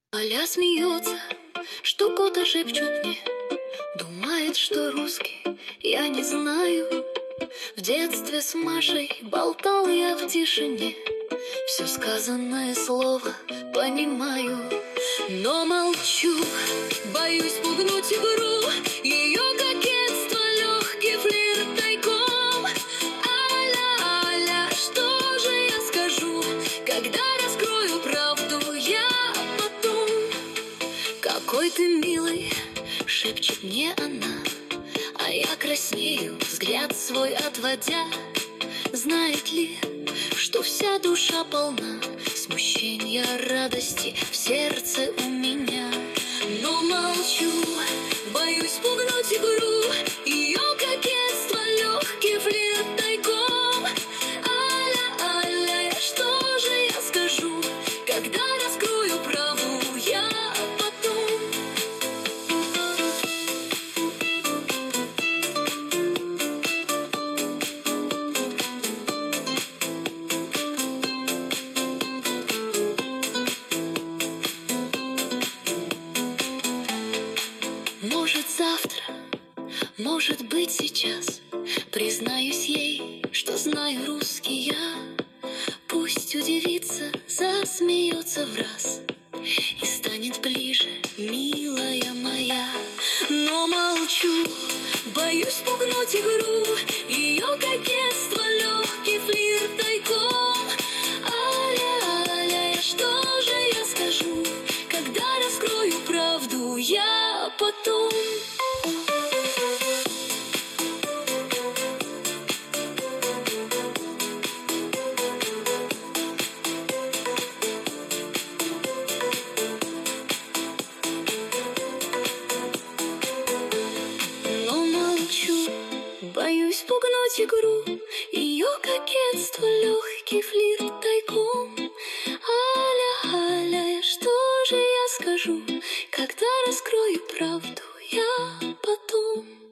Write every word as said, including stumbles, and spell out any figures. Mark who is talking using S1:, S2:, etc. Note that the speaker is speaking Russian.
S1: Аля смеется, что кота шепчут мне. Думает, что русский, я не знаю. В детстве с Машей болтал я в тишине. Все сказанное слово понимаю, но молчу, боюсь пугнуть игру. Ее кокетство, легкий флирт тайком. Аля, Аля, что же я скажу, когда раскрою правду я потом? Какой ты милый, шепчет мне она, а я краснею, взгляд свой отводя. Знает ли, что вся душа полна смущения, радости в сердце у меня? Но молчу, боюсь пугнуть игру. Ее кокетство, легкий флирт тайком. Аля, Аля, что же я скажу, когда раскрою правду я потом? Может, завтра, может быть, сейчас признаюсь ей, что знаю русский я. Пусть удивится, засмеется враз и станет ближе, милая моя. Но молчу, боюсь пугнуть игру. Ее кокетство, легкий флирт тайком. Аля, Аля, что же я скажу, когда раскрою правду я потом? Но молчу, боюсь пугнуть игру. Ее кокетство, легкий флирт тайком. Аля, Аля, что же я скажу, когда раскрою правду я потом?